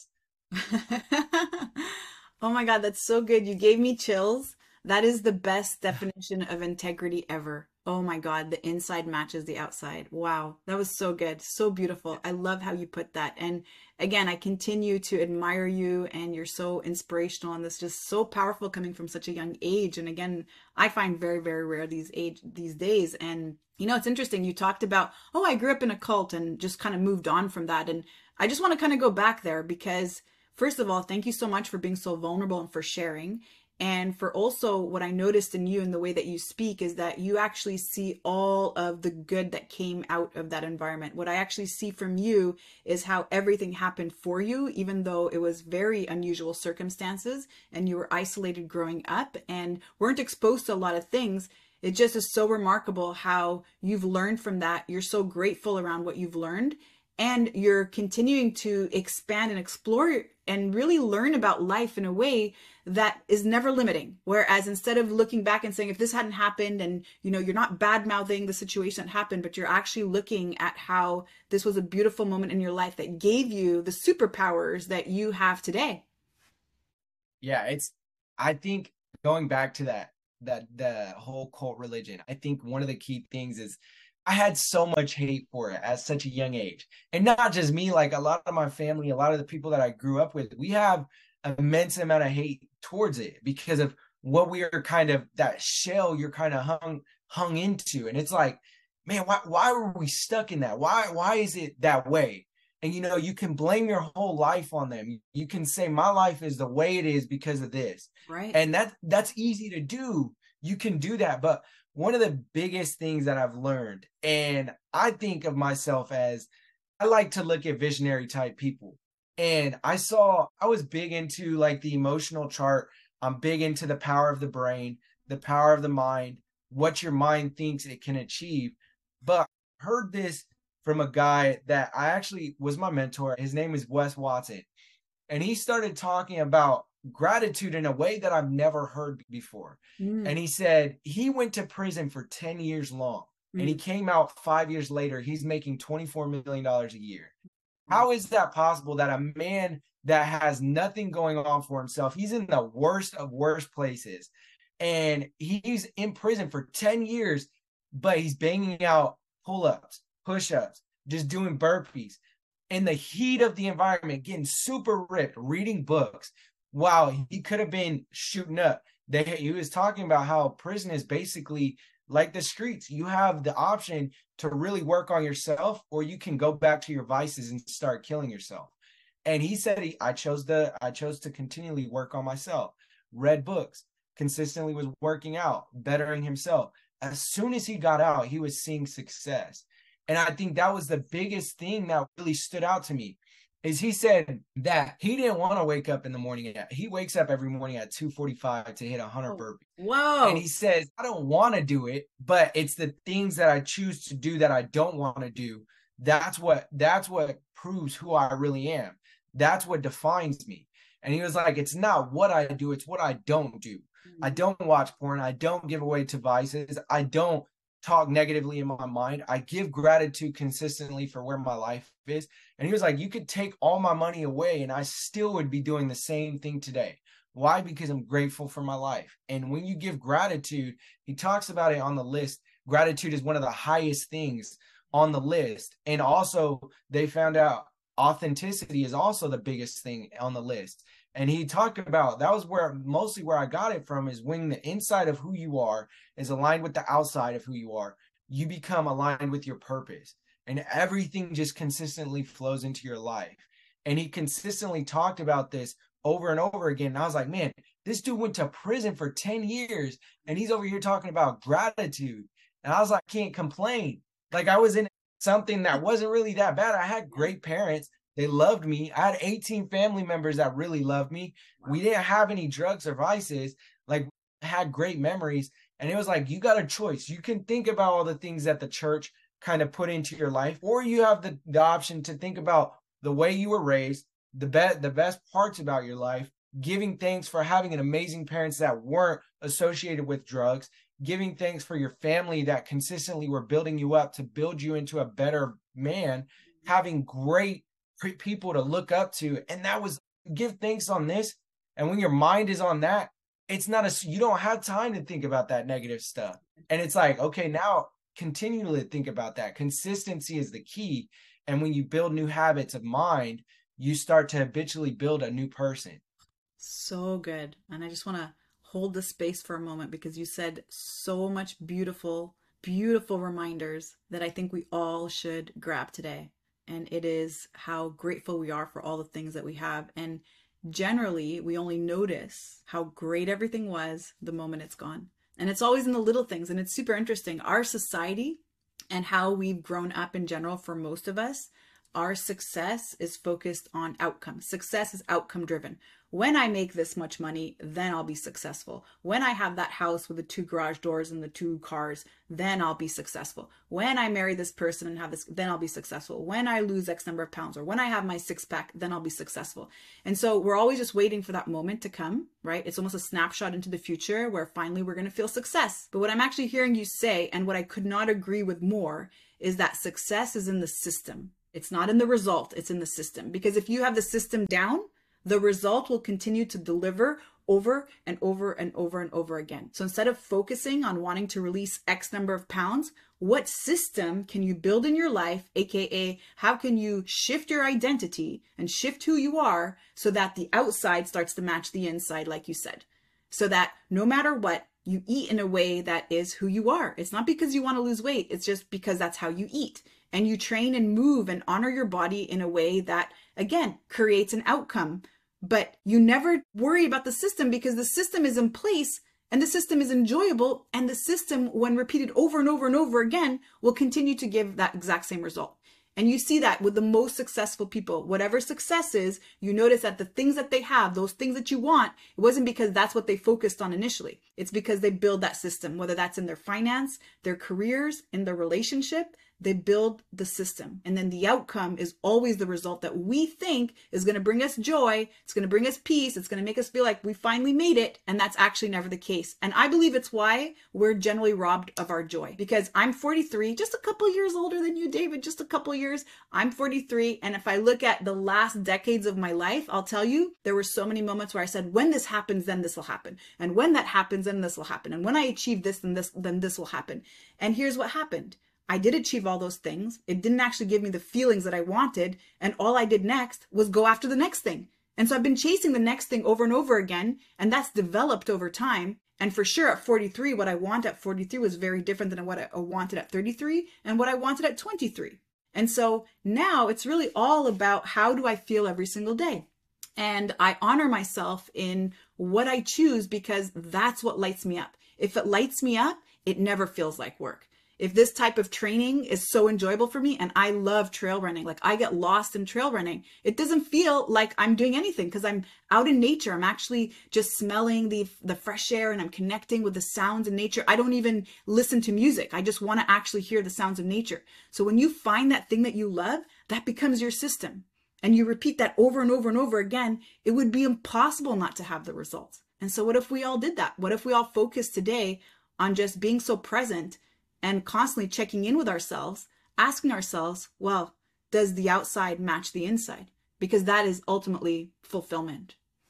B: Oh my God, that's so good. You gave me chills. That is the best definition of integrity ever. Oh my God, the inside matches the outside. Wow, that was so good. So beautiful. I love how you put that. And again, I continue to admire you, and you're so inspirational, and this just so powerful coming from such a young age. And again, I find very, very rare these days. And you know, it's interesting. You talked about, oh, I grew up in a cult and just kind of moved on from that. And I just want to kind of go back there because, first of all, thank you so much for being so vulnerable and for sharing. And for also what I noticed in you and the way that you speak is that you actually see all of the good that came out of that environment. What I actually see from you is how everything happened for you, even though it was very unusual circumstances and you were isolated growing up and weren't exposed to a lot of things. It just is so remarkable how you've learned from that. You're so grateful around what you've learned, and you're continuing to expand and explore and really learn about life in a way that is never limiting. Whereas instead of looking back and saying, if this hadn't happened, and you know, you're not bad mouthing the situation that happened, but you're actually looking at how this was a beautiful moment in your life that gave you the superpowers that you have today.
A: Yeah, I think going back to that the whole cult religion, I think one of the key things is I had so much hate for it at such a young age. And not just me, like a lot of my family, a lot of the people that I grew up with, we have immense amount of hate towards it because of what we are kind of that shell you're kind of hung into. And it's like, man, why were we stuck in that? Why is it that way? And you know, you can blame your whole life on them. You can say my life is the way it is because of this.
B: Right.
A: And that's easy to do. You can do that, but one of the biggest things that I've learned, and I think of myself as I like to look at visionary type people. And I was big into like the emotional chart. I'm big into the power of the brain, the power of the mind, what your mind thinks it can achieve. But I heard this from a guy that I actually was my mentor. His name is Wes Watson. And he started talking about gratitude in a way that I've never heard before.
B: Mm,
A: And he said he went to prison for 10 years long and he
B: mm.
A: came out 5 years later. He's making $24 million a year.
B: Wow.
A: How is that possible that a man that has nothing going on for himself, he's in the worst of worst places, and he's in prison for 10 years, but he's banging out pull ups, push ups, just doing burpees in the heat of the environment, getting super ripped, reading books. Wow, he could have been shooting up. He was talking about how prison is basically like the streets. You have the option to really work on yourself, or you can go back to your vices and start killing yourself. And he said, I chose to continually work on myself, read books, consistently was working out, bettering himself. As soon as he got out, he was seeing success. And I think that was the biggest thing that really stood out to me is he said that he didn't want to wake up in the morning. He wakes up every morning at 2:45 to hit 100
B: Oh,
A: burpees. And he
B: whoa.
A: says, I don't want to do it, but it's the things that I choose to do that I don't want to do. That's what proves who I really am. That's what defines me. And he was like, it's not what I do, it's what I don't do. I
B: Mm.
A: don't watch porn. I don't give away to vices. I don't talk negatively in my mind. I give gratitude consistently for where my life is. And he was like, you could take all my money away and I still would be doing the same thing today. Why? Because I'm grateful for my life. And when you give gratitude, he talks about it on the list. Gratitude is one of the highest things on the list. And also, they found out authenticity is also the biggest thing on the list. And he talked about that was where mostly where I got it from is when the inside of who you are is aligned with the outside of who you are, you become aligned with your purpose. And everything just consistently flows into your life. And he consistently talked about this over and over again. And I was like, man, this dude went to prison for 10 years and he's over here talking about gratitude. And I was like, can't complain. Like I was in something that wasn't really that bad. I had great parents. They loved me. I had 18 family members that really loved me. We
B: Wow.
A: didn't have any drugs or vices. Like had great memories. And it was like, you got a choice. You can think about all the things that the church kind of put into your life, or you have the option to think about the way you were raised, the best parts about your life, giving thanks for having an amazing parents that weren't associated with drugs, giving thanks for your family that consistently were building you up to build you into a better man, having great people to look up to. And that was give thanks on this. And when your mind is on that, it's not you don't have time to think about that negative stuff. And it's like, okay, now continually think about that. Consistency is the key. And when you build new habits of mind, you start to habitually build a new person.
B: So good. And I just want to hold the space for a moment because you said so much beautiful, beautiful reminders that I think we all should grab today. And it is how grateful we are for all the things that we have. And generally, we only notice how great everything was the moment it's gone. And it's always in the little things. And it's super interesting. Our society and how we've grown up in general for most of us, our success is focused on outcome. Success is outcome driven. When I make this much money, then I'll be successful. When I have that house with the 2 garage doors and the 2 cars, then I'll be successful. When I marry this person and have this, then I'll be successful. When I lose X number of pounds, or when I have my 6-pack, then I'll be successful. And so we're always just waiting for that moment to come, right? It's almost a snapshot into the future where finally we're going to feel success. But what I'm actually hearing you say, and what I could not agree with more, is that success is in the system. It's not in the result, it's in the system. Because if you have the system down, the result will continue to deliver over and over and over and over again. So instead of focusing on wanting to release X number of pounds, what system can you build in your life, aka how can you shift your identity and shift who you are so that the outside starts to match the inside, like you said, so that no matter what, you eat in a way that is who you are. It's not because you want to lose weight, it's just because that's how you eat. And you train and move and honor your body in a way that, again, creates an outcome. But you never worry about the system because the system is in place and the system is enjoyable. And the system, when repeated over and over and over again, will continue to give that exact same result. And you see that with the most successful people. Whatever success is, you notice that the things that they have, those things that you want, it wasn't because that's what they focused on initially. It's because they build that system, whether that's in their finance, their careers, in their relationship. They build the system. And then the outcome is always the result that we think is going to bring us joy. It's going to bring us peace. It's going to make us feel like we finally made it. And that's actually never the case. And I believe it's why we're generally robbed of our joy. Because I'm 43, just a couple years older than you, David, just a couple years. I'm 43. And if I look at the last decades of my life, I'll tell you, there were so many moments where I said, when this happens, then this will happen. And when that happens, then this will happen. And when I achieve this, then this will happen. And here's what happened. I did achieve all those things. It didn't actually give me the feelings that I wanted. And all I did next was go after the next thing. And so I've been chasing the next thing over and over again. And that's developed over time. And for sure at 43, what I want at 43 was very different than what I wanted at 33 and what I wanted at 23. And so now it's really all about how do I feel every single day? And I honor myself in what I choose because that's what lights me up. If it lights me up, it never feels like work. If this type of training is so enjoyable for me, and I love trail running, like I get lost in trail running, it doesn't feel like I'm doing anything because I'm out in nature. I'm actually just smelling the fresh air and I'm connecting with the sounds of nature. I don't even listen to music. I just want to actually hear the sounds of nature. So when you find that thing that you love, that becomes your system. And you repeat that over and over and over again, it would be impossible not to have the results. And so what if we all did that? What if we all focused today on just being so present and constantly checking in with ourselves, asking ourselves, well, does the outside match the inside? Because that is ultimately fulfillment.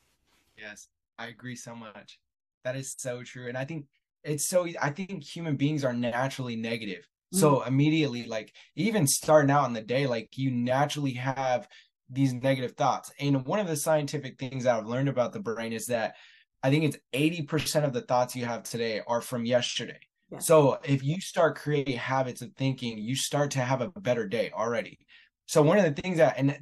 A: Yes, I agree so much. That is so true. And I think I think human beings are naturally negative. So immediately, like even starting out in the day, like you naturally have these negative thoughts. And one of the scientific things that I've learned about the brain is that I think it's 80% of the thoughts you have today are from yesterday. Yeah. So if you start creating habits of thinking, you start to have a better day already. So one of the things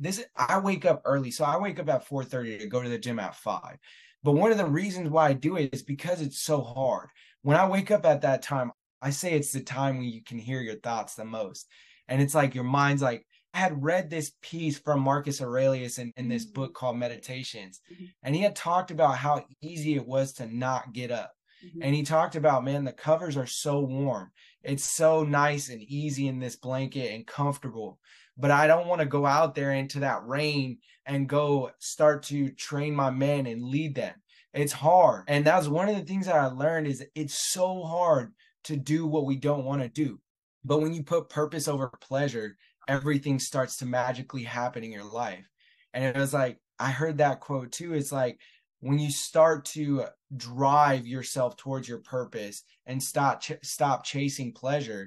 A: I wake up early. So I wake up at 4:30 to go to the gym at 5. But one of the reasons why I do it is because it's so hard. When I wake up at that time, I say it's the time when you can hear your thoughts the most. And it's like your mind's like, I had read this piece from Marcus Aurelius in this book called Meditations. And he had talked about how easy it was to not get up. And he talked about, man, the covers are so warm. It's so nice and easy in this blanket and comfortable. But I don't want to go out there into that rain and go start to train my men and lead them. It's hard. And that's one of the things that I learned is it's so hard to do what we don't want to do. But when you put purpose over pleasure, everything starts to magically happen in your life. And it was like, I heard that quote too. It's like, when you start to drive yourself towards your purpose and stop chasing pleasure,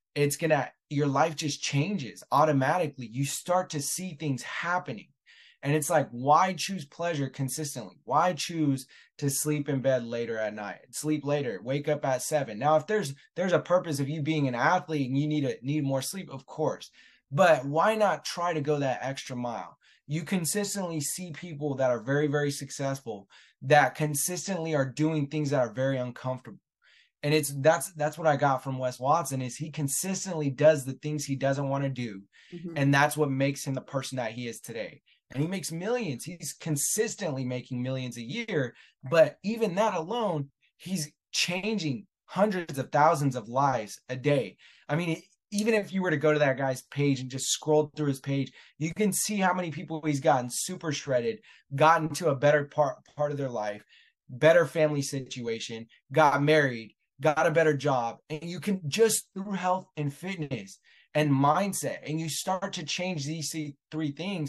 A: your life just changes automatically. You start to see things happening. And it's like, why choose pleasure consistently? Why choose to sleep in bed later at night, sleep later, wake up at 7? Now, if there's a purpose of you being an athlete and you need more sleep, of course. But why not try to go that extra mile? You consistently see people that are very, very successful that consistently are doing things that are very uncomfortable. And that's what I got from Wes Watson is he consistently does the things he doesn't want to do. And that's what makes him the person that he is today. And he makes millions. He's consistently making millions a year. But even that alone, he's changing hundreds of thousands of lives a day. I mean, even if you were to go to that guy's page and just scroll through his page, you can see how many people he's gotten super shredded, gotten to a better part of their life, better family situation, got married, got a better job. And you can just through health and fitness and mindset, and you start to change these 3 things,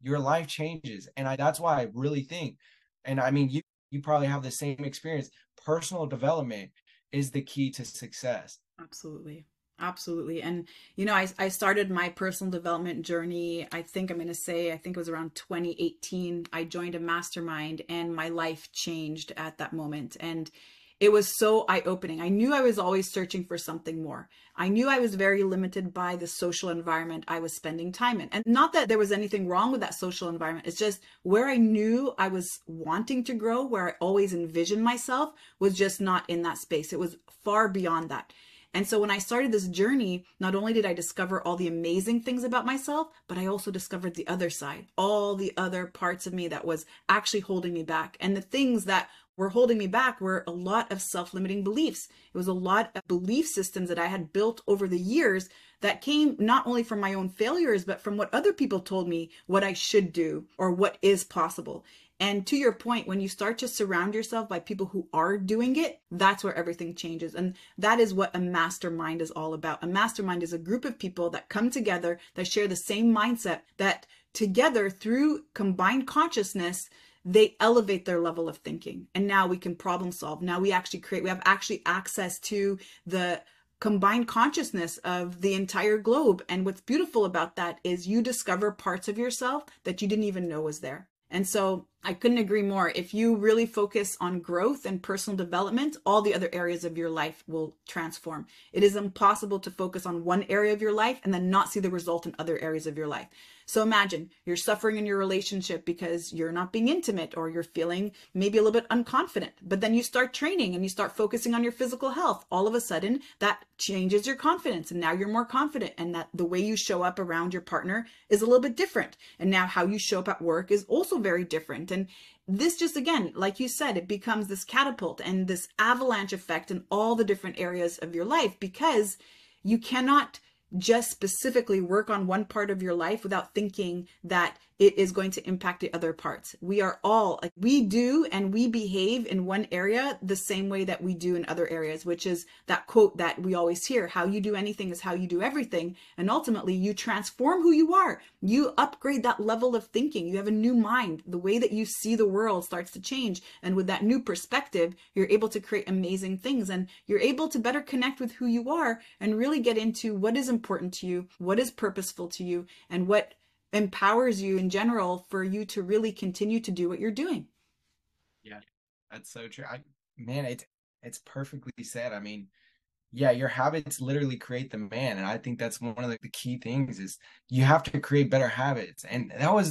A: your life changes. And that's why I really think, and I mean, you probably have the same experience. Personal development is the key to success.
B: Absolutely. Absolutely. And, I started my personal development journey. I think I'm going to say, I think it was around 2018. I joined a mastermind and my life changed at that moment. And it was so eye-opening. I knew I was always searching for something more. I knew I was very limited by the social environment I was spending time in. And not that there was anything wrong with that social environment. It's just where I knew I was wanting to grow, where I always envisioned myself, was just not in that space. It was far beyond that. And so when I started this journey, not only did I discover all the amazing things about myself, but I also discovered the other side, all the other parts of me that was actually holding me back. And the things that were holding me back were a lot of self-limiting beliefs. It was a lot of belief systems that I had built over the years that came not only from my own failures, but from what other people told me what I should do or what is possible. And to your point, when you start to surround yourself by people who are doing it, that's where everything changes. And that is what a mastermind is all about. A mastermind is a group of people that come together, that share the same mindset, that together through combined consciousness, they elevate their level of thinking. And now we can problem solve. Now we have actually access to the combined consciousness of the entire globe. And what's beautiful about that is you discover parts of yourself that you didn't even know was there. And so I couldn't agree more. If you really focus on growth and personal development, all the other areas of your life will transform. It is impossible to focus on one area of your life and then not see the result in other areas of your life. So imagine you're suffering in your relationship because you're not being intimate or you're feeling maybe a little bit unconfident, but then you start training and you start focusing on your physical health. All of a sudden that changes your confidence and now you're more confident, and that the way you show up around your partner is a little bit different. And now how you show up at work is also very different. And this just, again, like you said, it becomes this catapult and this avalanche effect in all the different areas of your life, because you cannot just specifically work on one part of your life without thinking that it is going to impact the other parts. We are all like, we do and we behave in one area the same way that we do in other areas, which is that quote that we always hear: how you do anything is how you do everything. And ultimately you transform who you are. You upgrade that level of thinking. You have a new mind. The way that you see the world starts to change. And with that new perspective, you're able to create amazing things, and you're able to better connect with who you are and really get into what is important to you, what is purposeful to you, and what empowers you in general for you to really continue to do what you're doing.
A: Yeah, that's so true. Man, it's perfectly said. I mean, yeah, your habits literally create the man. And I think that's one of the key things is you have to create better habits. And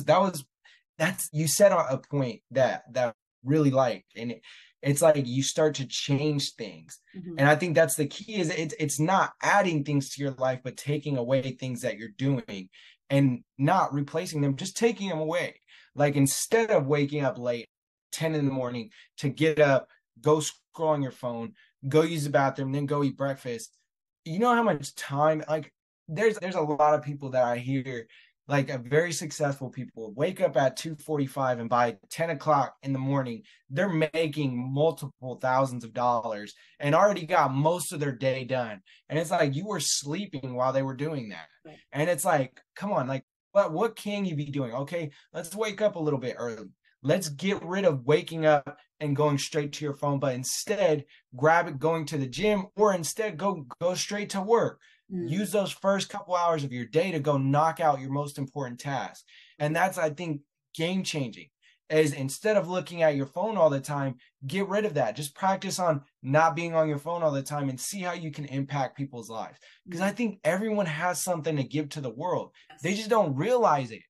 A: that's you said a point that really like, and it's like you start to change things. Mm-hmm. And I think that's the key, is it's not adding things to your life, but taking away things that you're doing and not replacing them, just taking them away. Like, instead of waking up late, 10 in the morning, to get up, go scroll on your phone, go use the bathroom, then go eat breakfast. You know how much time, like, there's a lot of people that I hear, like, a very successful people, wake up at 2:45 and by 10 o'clock in the morning, they're making multiple thousands of dollars and already got most of their day done. And it's like, you were sleeping while they were doing that. Right. And it's like, come on, like, what can you be doing? Okay, let's wake up a little bit early. Let's get rid of waking up and going straight to your phone, but instead grab it going to the gym, or instead go straight to work. Use those first couple hours of your day to go knock out your most important task. And that's, I think, game changing, is instead of looking at your phone all the time, get rid of that. Just practice on not being on your phone all the time and see how you can impact people's lives. Because I think everyone has something to give to the world. They just don't realize it.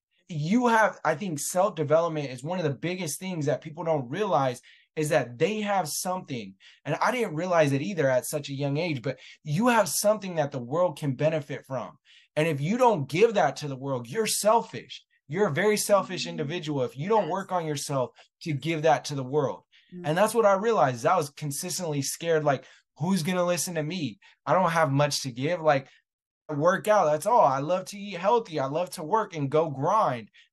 A: I think self-development is one of the biggest things that people don't realize, is that they have something. And I didn't realize it either at such a young age, but you have something that the world can benefit from. And if you don't give that to the world, you're selfish. You're a very selfish individual if you don't work on yourself to give that to the world. And that's what I realized. I was consistently scared, like, who's going to listen to me? I don't have much to give. Like, I work out, that's all. I love to eat healthy. I love to work and go grind.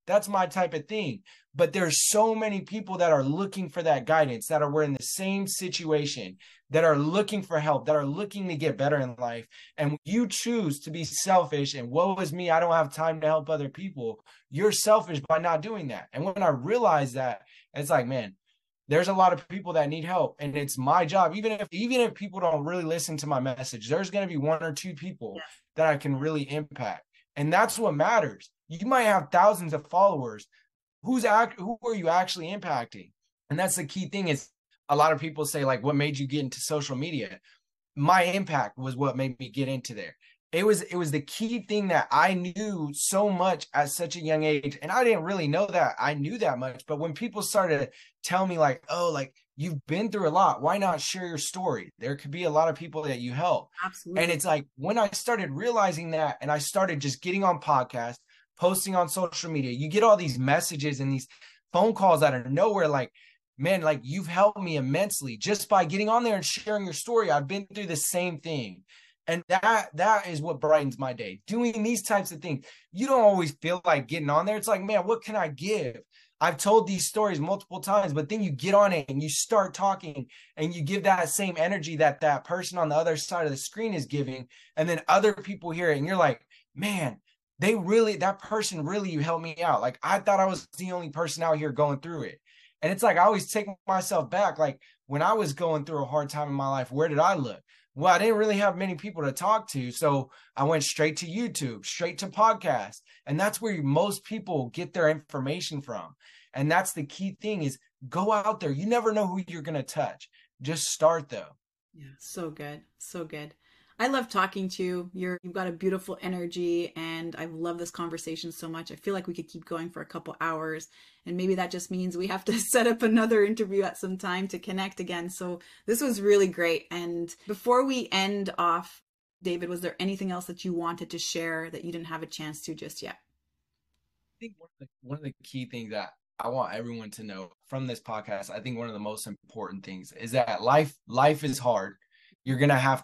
A: That's my type of thing. But there's so many people that are looking for that guidance, that are in the same situation, that are looking for help, that are looking to get better in life. And you choose to be selfish and woe is me, I don't have time to help other people. You're selfish by not doing that. And when I realized that, it's like, man, there's a lot of people that need help, and it's my job. Even if people don't really listen to my message, there's going to be one or two people that I can really impact. And that's what matters. You might have thousands of followers. Who are you actually impacting? And that's the key thing. Is a lot of people say, like, what made you get into social media? My impact was what made me get into there. It was the key thing that I knew so much at such a young age. And I didn't really know that I knew that much. But when people started to tell me, like, oh, like, you've been through a lot, why not share your story? There could be a lot of people that you help.
B: Absolutely.
A: And it's like, when I started realizing that, and I started just getting on podcasts, posting on social media, you get all these messages and these phone calls out of nowhere, like, man, like, you've helped me immensely just by getting on there and sharing your story. I've been through the same thing. And that is what brightens my day. Doing these types of things. You don't always feel like getting on there. It's like, man, what can I give? I've told these stories multiple times, but then you get on it and you start talking and you give that same energy that that person on the other side of the screen is giving. And then other people hear it and you're like, man, that person really helped me out. Like, I thought I was the only person out here going through it. And it's like, I always take myself back. Like, when I was going through a hard time in my life, where did I look? Well, I didn't really have many people to talk to. So I went straight to YouTube, straight to podcasts. And that's where most people get their information from. And that's the key thing, is go out there. You never know who you're going to touch. Just start though.
B: Yeah, so good. So good. I love talking to you. You've got a beautiful energy, and I love this conversation so much. I feel like we could keep going for a couple hours, and maybe that just means we have to set up another interview at some time to connect again. So this was really great. And before we end off, David, was there anything else that you wanted to share that you didn't have a chance to just yet?
A: I think one of the key things that I want everyone to know from this podcast, I think one of the most important things is that life is hard. You're gonna have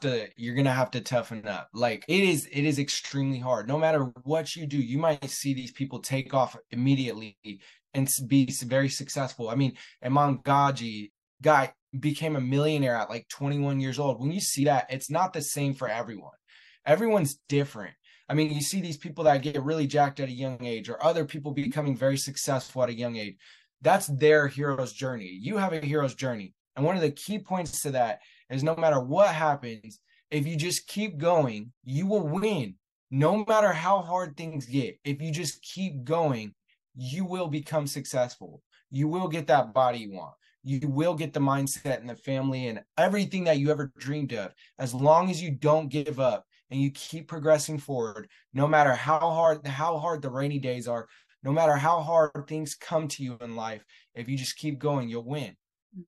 A: to toughen up. Like, it is extremely hard. No matter what you do, you might see these people take off immediately and be very successful. I mean, Iman Gaji guy became a millionaire at like 21 years old. When you see that, it's not the same for everyone. Everyone's different. I mean, you see these people that get really jacked at a young age, or other people becoming very successful at a young age. That's their hero's journey. You have a hero's journey. And one of the key points to that is, no matter what happens, if you just keep going, you will win. No matter how hard things get, if you just keep going, you will become successful. You will get that body you want. You will get the mindset and the family and everything that you ever dreamed of. As long as you don't give up and you keep progressing forward, no matter how hard the rainy days are, no matter how hard things come to you in life, if you just keep going, you'll win.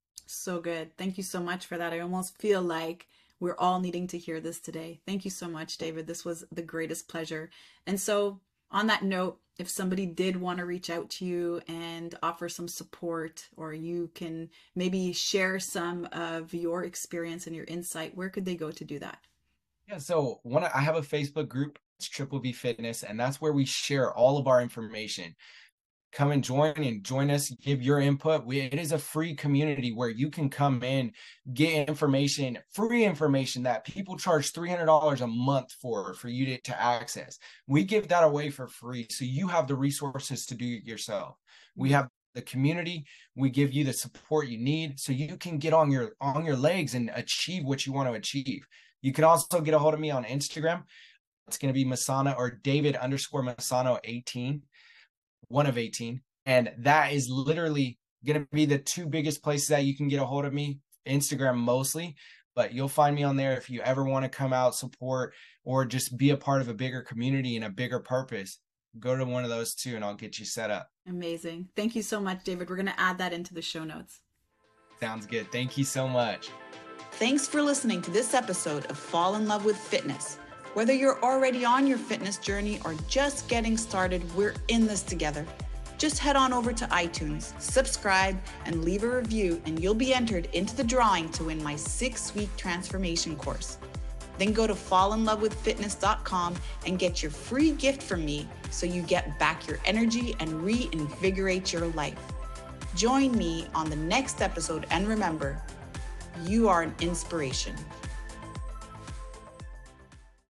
B: So good. Thank you so much for that. I almost feel like we're all needing to hear this today. Thank you so much, David. This was the greatest pleasure. And so, on that note, if somebody did want to reach out to you and offer some support, or you can maybe share some of your experience and your insight, where could they go to do that?
A: Yeah, so I have a Facebook group. It's Triple B Fitness, and that's where we share all of our information. Come and join us, give your input. It is a free community where you can come in, get information, free information that people charge $300 a month for you to access. We give that away for free, so you have the resources to do it yourself. We have the community. We give you the support you need so you can get on your legs and achieve what you want to achieve. You can also get a hold of me on Instagram. It's going to be Massano, or David_Massano 18. One of 18. And that is literally going to be the two biggest places that you can get a hold of me. Instagram mostly, but you'll find me on there if you ever want to come out, support, or just be a part of a bigger community and a bigger purpose. Go to one of those two and I'll get you set up.
B: Amazing. Thank you so much, David. We're going to add that into the show notes.
A: Sounds good. Thank you so much.
C: Thanks for listening to this episode of Fall in Love with Fitness. Whether you're already on your fitness journey or just getting started, we're in this together. Just head on over to iTunes, subscribe, and leave a review, and you'll be entered into the drawing to win my 6-week transformation course. Then go to fallinlovewithfitness.com and get your free gift from me so you get back your energy and reinvigorate your life. Join me on the next episode, and remember, you are an inspiration.